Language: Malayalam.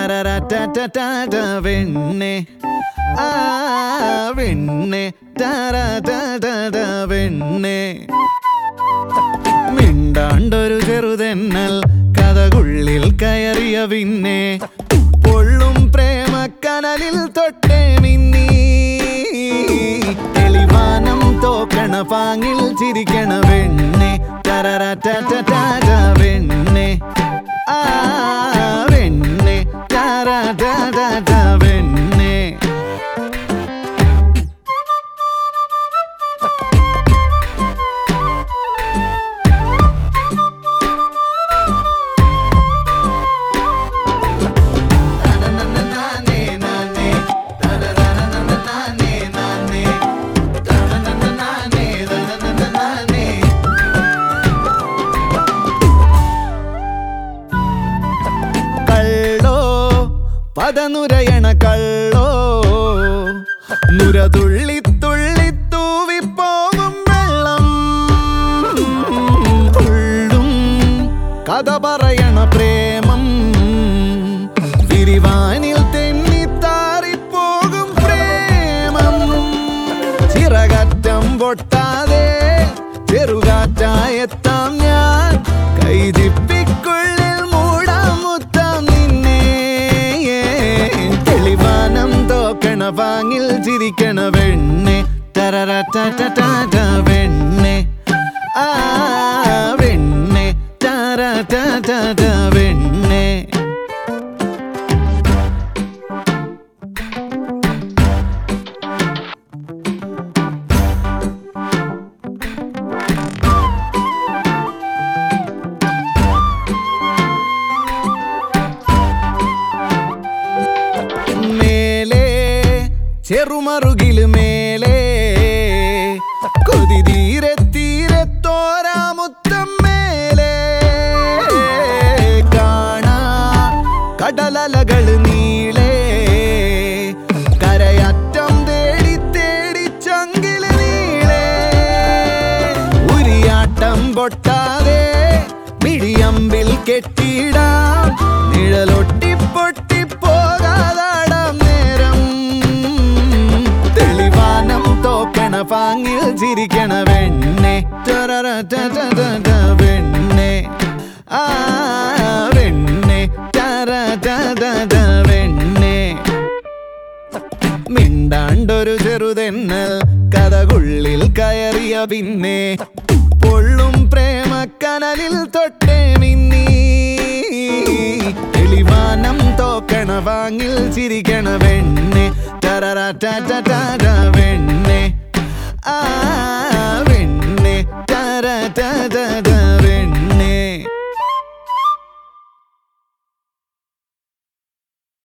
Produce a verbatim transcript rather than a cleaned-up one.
ടരരടടടട വെണ്ണെ ആ വെണ്ണെ ടരടടട വെണ്ണെ മിണ്ടാണ്ടൊരു ചെറുതെന്നൽ കഥകുള്ളിൽ കയറിയ പിന്നെ പൊള്ളും പ്രേമക്കനലിൽ തൊട്ടേ മിന്നി തെളിവാനം തോക്കണ പാങ്ങിൽ ചിരിക്കണ വെണ്ണെ ടരരടടട വെണ്ണെ ആ വെണ്ണെ ടരരടട വെണ്ണെ പദനുരയണ കള്ളോ നുര തുള്ളി തുള്ളി തൂവിപ്പോകും വെള്ളം ഉള്ളും കഥ പറയണ പ്രേമം വിരിവാനിൽ തെന്നിത്താറിപ്പോകും പ്രേമം ചിറകറ്റം പൊട്ടാതെ ചെറുകാറ്റായെത്താം ഞാൻ കൈതിപ്പിക്കുള്ളിൽ മൂടാമുത്താം നിന്നെ തെളിവാനം തോക്കണ പാങ്ങിൽ ചിരിക്കണ വെണ്ണെ ടരരടടട വെണ്ണെ ആ വെണ്ണെ ടരരടട വെണ്ണെ ചെറുമറുകില് മേലെ കൊതി തീരെ തീരെ തോരാമുത്തം മേലെ കാണാ കടലലകള് നീളെ കരയറ്റം തേടി തേടി ചങ്കില് നീളെ ഉരിയാട്ടം പൊട്ടാതെ മിഴിയമ്പിൽ കെട്ടിടാം നിഴലൊട്ടി പൊട്ടി പോകാതാടാം നേരം തെളിവാനം തോക്കണ പാങ്ങിൽ ചിരിക്കണ വെണ്ണെ ടരരടടട വെണ്ണെ ആ വെണ്ണെ ടരരടട വെണ്ണെ മിണ്ടാണ്ടൊരു ചെറുതെന്നൽ കഥകുള്ളിൽ കയറിയ പിന്നെ പൊള്ളും പ്രേമക്കനലിൽ തൊട്ടേ മിന്നി തെളിവാനം തോക്കണ പാങ്ങിൽ ചിരിക്കണ വെണ്ണെ ടരരടടട വെണ്ണെ ആ വെണ്ണെ ടരരടട